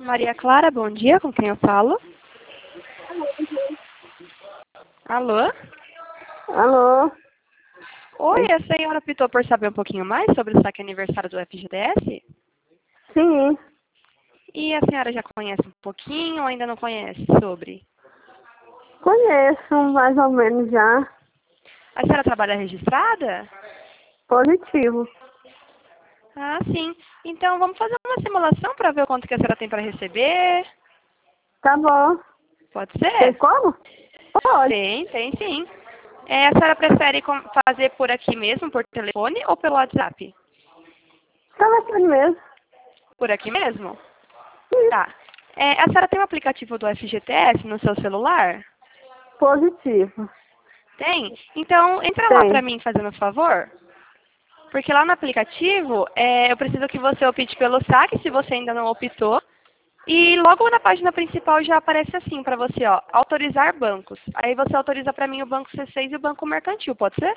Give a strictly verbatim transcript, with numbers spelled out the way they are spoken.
Maria Clara, bom dia. Com quem eu falo? Alô? Alô? Oi, a senhora optou por saber um pouquinho mais sobre o saque aniversário do F G T S? Sim, E a senhora já conhece um pouquinho ou ainda não conhece sobre? conheço mais ou menos já. A senhora trabalha registrada? Positivo. Ah, sim. Então vamos fazer uma simulação para ver o quanto que a senhora tem para receber? Tá bom. Pode Tem ser? como? Pode. Tem, tem sim. É, a senhora prefere com- fazer por aqui mesmo, por telefone ou pelo WhatsApp? Telefone mesmo. Por aqui mesmo? Sim. Tá. É, a senhora tem o aplicativo do F G T S no seu celular? Positivo. Tem? Então, entra lá pra Tem. mim fazendo um favor. Porque lá no aplicativo, é, eu preciso que você opte pelo saque, se você ainda não optou. E logo na página principal já aparece assim pra você, ó, autorizar bancos. Aí você autoriza pra mim o Banco C seis e o Banco Mercantil, pode ser?